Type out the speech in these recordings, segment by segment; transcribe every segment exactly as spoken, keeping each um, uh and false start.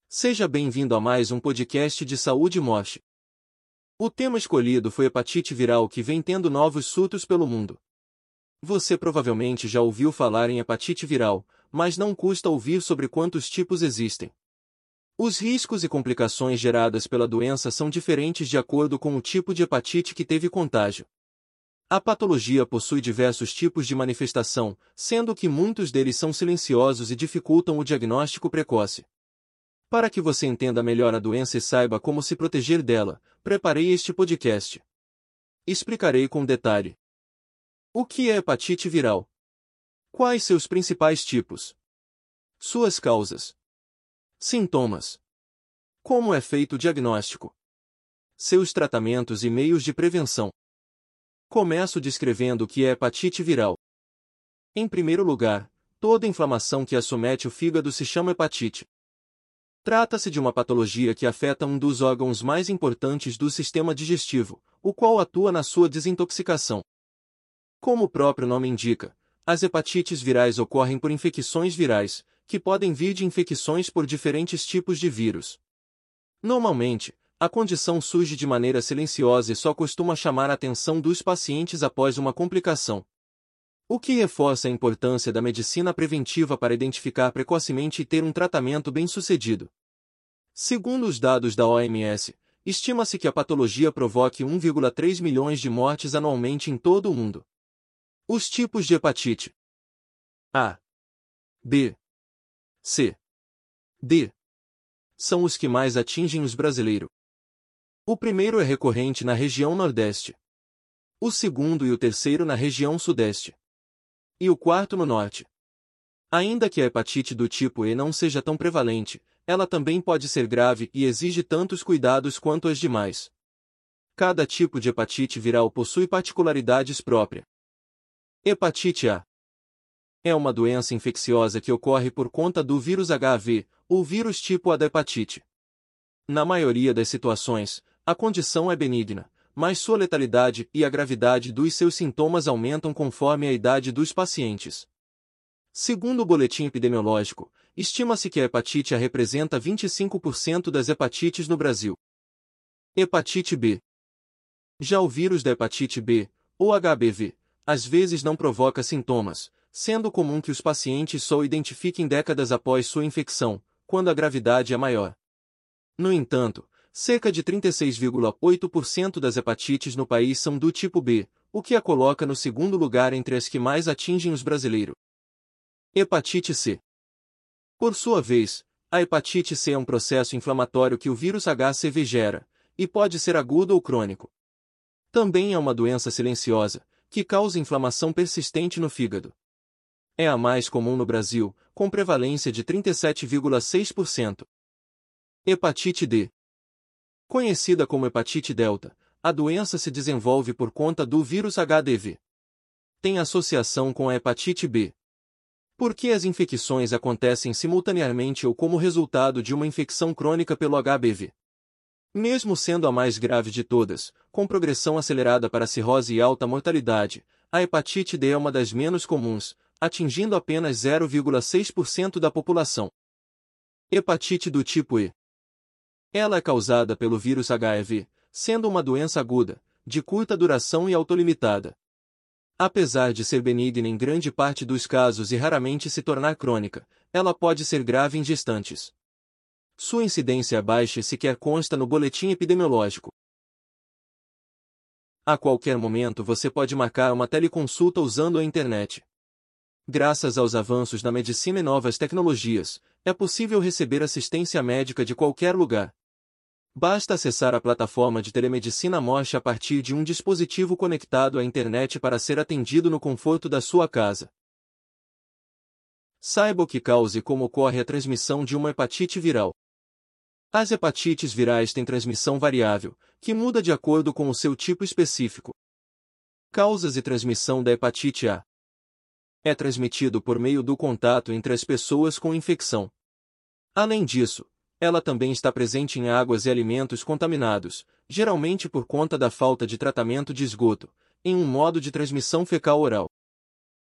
Seja bem-vindo a mais um podcast de saúde e morte. O tema escolhido foi hepatite viral, que vem tendo novos surtos pelo mundo. Você provavelmente já ouviu falar em hepatite viral, mas não custa ouvir sobre quantos tipos existem. Os riscos e complicações geradas pela doença são diferentes de acordo com o tipo de hepatite que teve contágio. A patologia possui diversos tipos de manifestação, sendo que muitos deles são silenciosos e dificultam o diagnóstico precoce. Para que você entenda melhor a doença e saiba como se proteger dela, preparei este podcast. Explicarei com detalhe. O que é hepatite viral? Quais seus principais tipos? Suas causas. Sintomas. Como é feito o diagnóstico? Seus tratamentos e meios de prevenção. Começo descrevendo o que é hepatite viral. Em primeiro lugar, toda inflamação que acomete o fígado se chama hepatite. Trata-se de uma patologia que afeta um dos órgãos mais importantes do sistema digestivo, o qual atua na sua desintoxicação. Como o próprio nome indica, as hepatites virais ocorrem por infecções virais, que podem vir de infecções por diferentes tipos de vírus. Normalmente, a condição surge de maneira silenciosa e só costuma chamar a atenção dos pacientes após uma complicação. O que reforça a importância da medicina preventiva para identificar precocemente e ter um tratamento bem-sucedido. Segundo os dados da O M S, estima-se que a patologia provoque um vírgula três milhões de mortes anualmente em todo o mundo. Os tipos de hepatite: A, B, C, D são os que mais atingem os brasileiros. O primeiro é recorrente na região Nordeste. O segundo e o terceiro na região Sudeste. E o quarto no Norte. Ainda que a hepatite do tipo E não seja tão prevalente, ela também pode ser grave e exige tantos cuidados quanto as demais. Cada tipo de hepatite viral possui particularidades próprias. Hepatite A é uma doença infecciosa que ocorre por conta do vírus H I V, ou vírus tipo A da hepatite. Na maioria das situações, a condição é benigna, mas sua letalidade e a gravidade dos seus sintomas aumentam conforme a idade dos pacientes. Segundo o boletim epidemiológico, estima-se que a hepatite A representa vinte e cinco por cento das hepatites no Brasil. Hepatite B. Já o vírus da hepatite B, ou H B V, às vezes não provoca sintomas, sendo comum que os pacientes só o identifiquem décadas após sua infecção, quando a gravidade é maior. No entanto, cerca de trinta e seis vírgula oito por cento das hepatites no país são do tipo B, o que a coloca no segundo lugar entre as que mais atingem os brasileiros. Hepatite C. Por sua vez, a hepatite C é um processo inflamatório que o vírus H C V gera, e pode ser agudo ou crônico. Também é uma doença silenciosa, que causa inflamação persistente no fígado. É a mais comum no Brasil, com prevalência de trinta e sete vírgula seis por cento. Hepatite D. Conhecida como hepatite delta, a doença se desenvolve por conta do vírus H D V. Tem associação com a hepatite B. Porque as infecções acontecem simultaneamente ou como resultado de uma infecção crônica pelo H B V. Mesmo sendo a mais grave de todas, com progressão acelerada para cirrose e alta mortalidade, a hepatite D é uma das menos comuns, atingindo apenas zero vírgula seis por cento da população. Hepatite do tipo E. Ela é causada pelo vírus H I V, sendo uma doença aguda, de curta duração e autolimitada. Apesar de ser benigna em grande parte dos casos e raramente se tornar crônica, ela pode ser grave em gestantes. Sua incidência é baixa e sequer consta no boletim epidemiológico. A qualquer momento você pode marcar uma teleconsulta usando a internet. Graças aos avanços na medicina e novas tecnologias, é possível receber assistência médica de qualquer lugar. Basta acessar a plataforma de telemedicina Morte a partir de um dispositivo conectado à internet para ser atendido no conforto da sua casa. Saiba o que causa e como ocorre a transmissão de uma hepatite viral. As hepatites virais têm transmissão variável, que muda de acordo com o seu tipo específico. Causas e transmissão da hepatite A. É transmitido por meio do contato entre as pessoas com infecção. Além disso, ela também está presente em águas e alimentos contaminados, geralmente por conta da falta de tratamento de esgoto, em um modo de transmissão fecal-oral.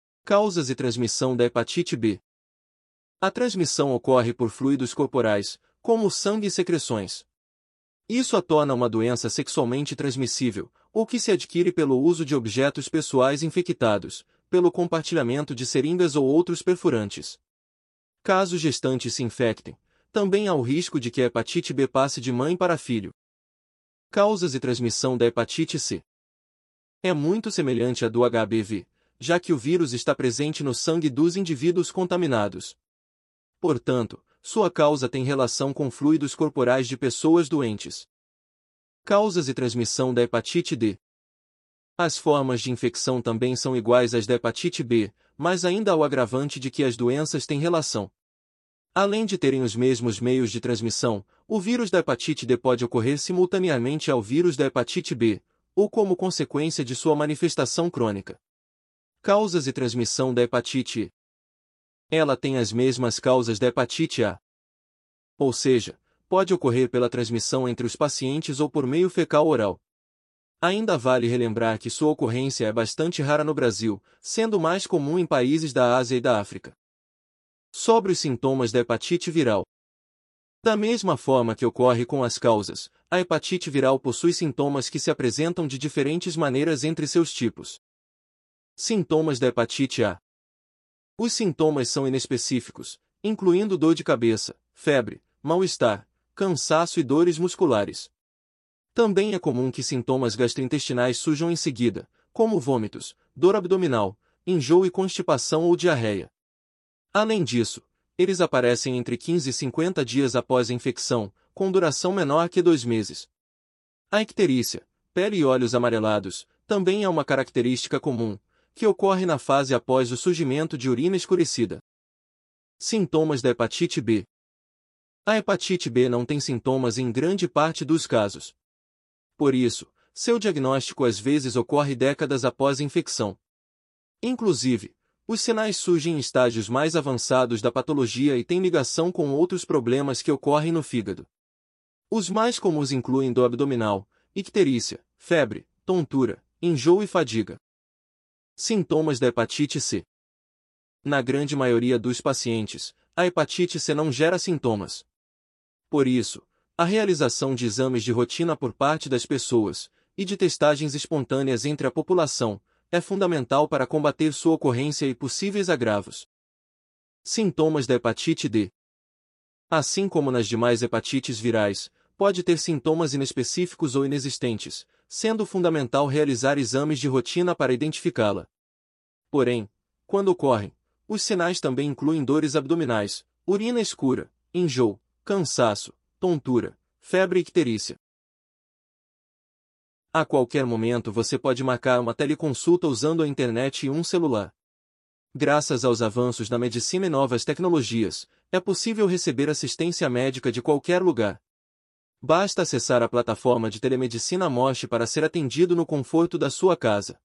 Causas e transmissão da hepatite B. A transmissão ocorre por fluidos corporais, como sangue e secreções. Isso a torna uma doença sexualmente transmissível, ou que se adquire pelo uso de objetos pessoais infectados, pelo compartilhamento de seringas ou outros perfurantes. Caso gestantes se infectem, também há o risco de que a hepatite B passe de mãe para filho. Causas e transmissão da hepatite C. É muito semelhante à do H B V, já que o vírus está presente no sangue dos indivíduos contaminados. Portanto, sua causa tem relação com fluidos corporais de pessoas doentes. Causas e transmissão da hepatite D. As formas de infecção também são iguais às da hepatite B, mas ainda há o agravante de que as doenças têm relação. Além de terem os mesmos meios de transmissão, o vírus da hepatite D pode ocorrer simultaneamente ao vírus da hepatite B, ou como consequência de sua manifestação crônica. Causas e transmissão da hepatite E. Ela tem as mesmas causas da hepatite A. Ou seja, pode ocorrer pela transmissão entre os pacientes ou por meio fecal-oral. Ainda vale relembrar que sua ocorrência é bastante rara no Brasil, sendo mais comum em países da Ásia e da África. Sobre os sintomas da hepatite viral. Da mesma forma que ocorre com as causas, a hepatite viral possui sintomas que se apresentam de diferentes maneiras entre seus tipos. Sintomas da hepatite A. Os sintomas são inespecíficos, incluindo dor de cabeça, febre, mal-estar, cansaço e dores musculares. Também é comum que sintomas gastrointestinais surjam em seguida, como vômitos, dor abdominal, enjoo e constipação ou diarreia. Além disso, eles aparecem entre quinze e cinquenta dias após a infecção, com duração menor que dois meses. A icterícia, pele e olhos amarelados, também é uma característica comum, que ocorre na fase após o surgimento de urina escurecida. Sintomas da hepatite B. A hepatite B não tem sintomas em grande parte dos casos. Por isso, seu diagnóstico às vezes ocorre décadas após a infecção. Inclusive, os sinais surgem em estágios mais avançados da patologia e têm ligação com outros problemas que ocorrem no fígado. Os mais comuns incluem dor abdominal, icterícia, febre, tontura, enjoo e fadiga. Sintomas da hepatite C. Na grande maioria dos pacientes, a hepatite C não gera sintomas. Por isso, a realização de exames de rotina por parte das pessoas, e de testagens espontâneas entre a população, é fundamental para combater sua ocorrência e possíveis agravos. Sintomas da hepatite D. Assim como nas demais hepatites virais, pode ter sintomas inespecíficos ou inexistentes, sendo fundamental realizar exames de rotina para identificá-la. Porém, quando ocorrem, os sinais também incluem dores abdominais, urina escura, enjoo, cansaço, tontura, febre e icterícia. A qualquer momento você pode marcar uma teleconsulta usando a internet e um celular. Graças aos avanços na medicina e novas tecnologias, é possível receber assistência médica de qualquer lugar. Basta acessar a plataforma de telemedicina Mosh para ser atendido no conforto da sua casa.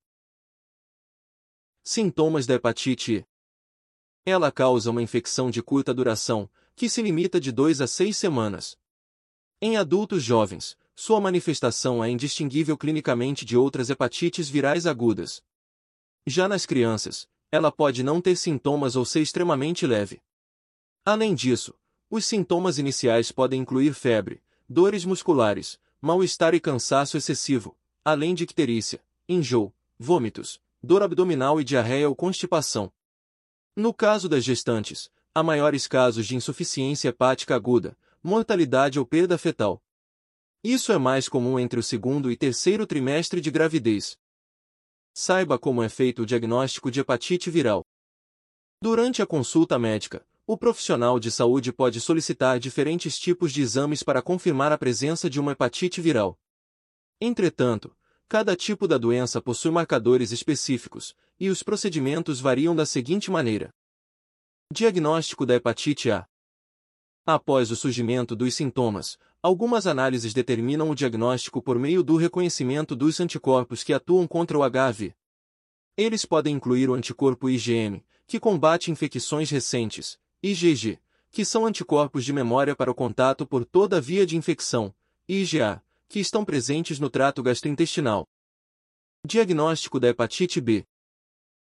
Sintomas da hepatite E. Ela causa uma infecção de curta duração, que se limita de dois a seis semanas. Em adultos jovens, sua manifestação é indistinguível clinicamente de outras hepatites virais agudas. Já nas crianças, ela pode não ter sintomas ou ser extremamente leve. Além disso, os sintomas iniciais podem incluir febre, dores musculares, mal-estar e cansaço excessivo, além de icterícia, enjoo, vômitos, dor abdominal e diarreia ou constipação. No caso das gestantes, há maiores casos de insuficiência hepática aguda, mortalidade ou perda fetal. Isso é mais comum entre o segundo e terceiro trimestre de gravidez. Saiba como é feito o diagnóstico de hepatite viral. Durante a consulta médica, o profissional de saúde pode solicitar diferentes tipos de exames para confirmar a presença de uma hepatite viral. Entretanto, cada tipo da doença possui marcadores específicos, e os procedimentos variam da seguinte maneira. Diagnóstico da hepatite A. Após o surgimento dos sintomas, algumas análises determinam o diagnóstico por meio do reconhecimento dos anticorpos que atuam contra o H I V. Eles podem incluir o anticorpo I G M, que combate infecções recentes, I G G, que são anticorpos de memória para o contato por toda a via de infecção, e I G A, que estão presentes no trato gastrointestinal. Diagnóstico da hepatite B.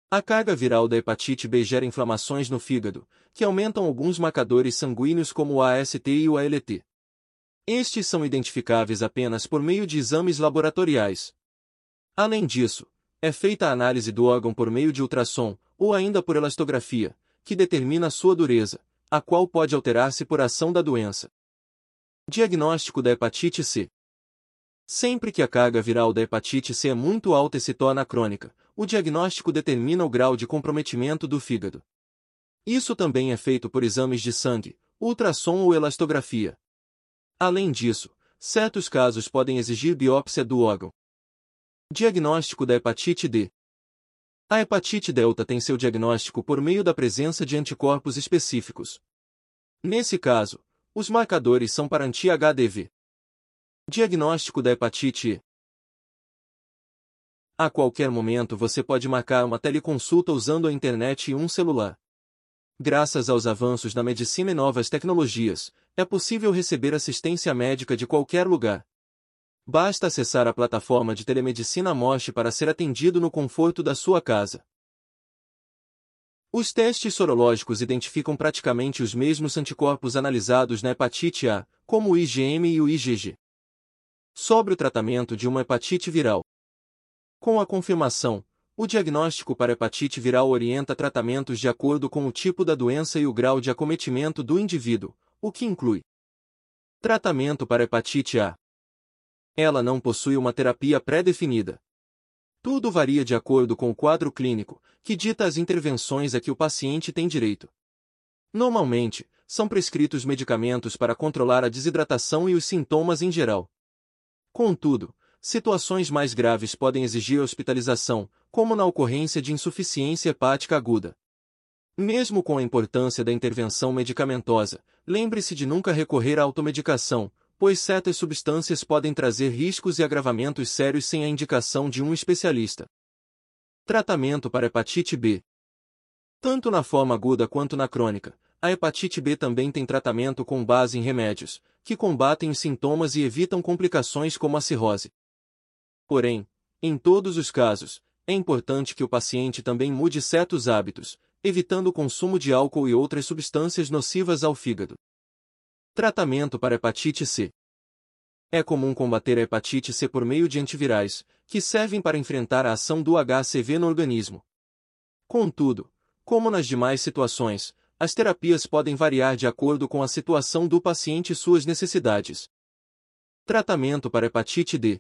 A carga viral da hepatite B gera inflamações no fígado, que aumentam alguns marcadores sanguíneos como o A S T e o A L T. Estes são identificáveis apenas por meio de exames laboratoriais. Além disso, é feita a análise do órgão por meio de ultrassom, ou ainda por elastografia, que determina a sua dureza, a qual pode alterar-se por ação da doença. Diagnóstico da hepatite C. Sempre que a carga viral da hepatite C é muito alta e se torna crônica, o diagnóstico determina o grau de comprometimento do fígado. Isso também é feito por exames de sangue, ultrassom ou elastografia. Além disso, certos casos podem exigir biópsia do órgão. Diagnóstico da hepatite D. A hepatite delta tem seu diagnóstico por meio da presença de anticorpos específicos. Nesse caso, os marcadores são para anti H D V. Diagnóstico da hepatite E. A qualquer momento você pode marcar uma teleconsulta usando a internet e um celular. Graças aos avanços na medicina e novas tecnologias, é possível receber assistência médica de qualquer lugar. Basta acessar a plataforma de telemedicina Mosh para ser atendido no conforto da sua casa. Os testes sorológicos identificam praticamente os mesmos anticorpos analisados na hepatite A, como o I G M e o I G G. Sobre o tratamento de uma hepatite viral. Com a confirmação, o diagnóstico para hepatite viral orienta tratamentos de acordo com o tipo da doença e o grau de acometimento do indivíduo, o que inclui tratamento para hepatite A. Ela não possui uma terapia pré-definida. Tudo varia de acordo com o quadro clínico, que dita as intervenções a que o paciente tem direito. Normalmente, são prescritos medicamentos para controlar a desidratação e os sintomas em geral. Contudo, situações mais graves podem exigir hospitalização, como na ocorrência de insuficiência hepática aguda. Mesmo com a importância da intervenção medicamentosa, lembre-se de nunca recorrer à automedicação, pois certas substâncias podem trazer riscos e agravamentos sérios sem a indicação de um especialista. Tratamento para hepatite B. Tanto na forma aguda quanto na crônica, a hepatite B também tem tratamento com base em remédios, que combatem os sintomas e evitam complicações como a cirrose. Porém, em todos os casos, é importante que o paciente também mude certos hábitos, evitando o consumo de álcool e outras substâncias nocivas ao fígado. Tratamento para hepatite C. É comum combater a hepatite C por meio de antivirais, que servem para enfrentar a ação do H C V no organismo. Contudo, como nas demais situações, as terapias podem variar de acordo com a situação do paciente e suas necessidades. Tratamento para hepatite D.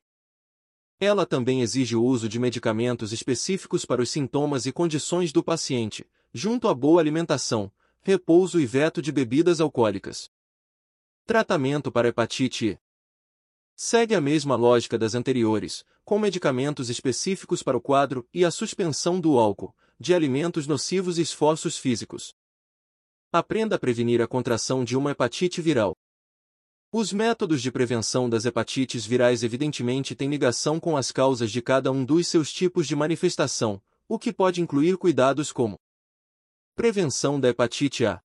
Ela também exige o uso de medicamentos específicos para os sintomas e condições do paciente, junto à boa alimentação, repouso e veto de bebidas alcoólicas. Tratamento para hepatite E. Segue a mesma lógica das anteriores, com medicamentos específicos para o quadro e a suspensão do álcool, de alimentos nocivos e esforços físicos. Aprenda a prevenir a contração de uma hepatite viral. Os métodos de prevenção das hepatites virais evidentemente têm ligação com as causas de cada um dos seus tipos de manifestação, o que pode incluir cuidados como prevenção da hepatite A.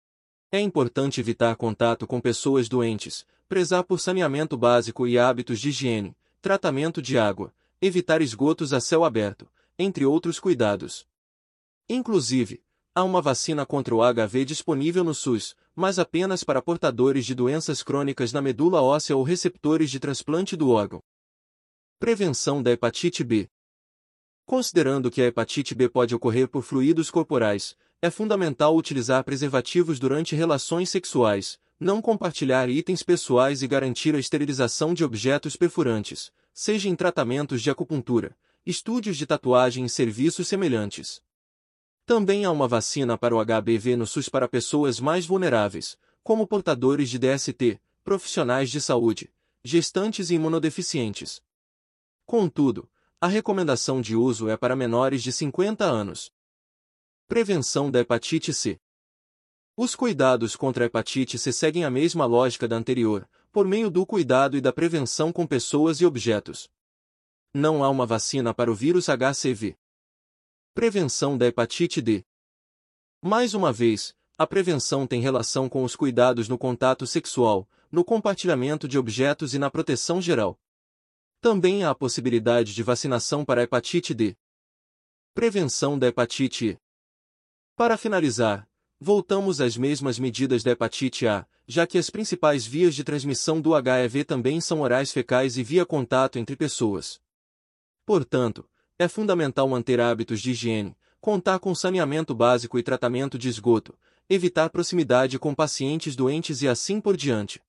É importante evitar contato com pessoas doentes, prezar por saneamento básico e hábitos de higiene, tratamento de água, evitar esgotos a céu aberto, entre outros cuidados. Inclusive, há uma vacina contra o H I V disponível no SUS, mas apenas para portadores de doenças crônicas na medula óssea ou receptores de transplante do órgão. Prevenção da hepatite B. Considerando que a hepatite B pode ocorrer por fluidos corporais, é fundamental utilizar preservativos durante relações sexuais, não compartilhar itens pessoais e garantir a esterilização de objetos perfurantes, seja em tratamentos de acupuntura, estúdios de tatuagem e serviços semelhantes. Também há uma vacina para o H B V no SUS para pessoas mais vulneráveis, como portadores de D S T, profissionais de saúde, gestantes e imunodeficientes. Contudo, a recomendação de uso é para menores de cinquenta anos. Prevenção da hepatite C. Os cuidados contra a hepatite C seguem a mesma lógica da anterior, por meio do cuidado e da prevenção com pessoas e objetos. Não há uma vacina para o vírus H C V. Prevenção da hepatite D. Mais uma vez, a prevenção tem relação com os cuidados no contato sexual, no compartilhamento de objetos e na proteção geral. Também há a possibilidade de vacinação para a hepatite D. Prevenção da hepatite I. Para finalizar, voltamos às mesmas medidas da hepatite A, já que as principais vias de transmissão do H I V também são orais fecais e via contato entre pessoas. Portanto, é fundamental manter hábitos de higiene, contar com saneamento básico e tratamento de esgoto, evitar proximidade com pacientes doentes e assim por diante.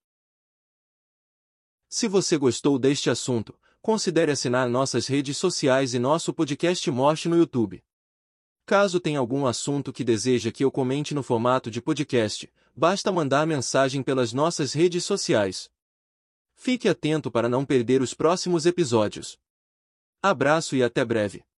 Se você gostou deste assunto, considere assinar nossas redes sociais e nosso podcast Morte no YouTube. Caso tenha algum assunto que deseja que eu comente no formato de podcast, basta mandar mensagem pelas nossas redes sociais. Fique atento para não perder os próximos episódios. Abraço e até breve.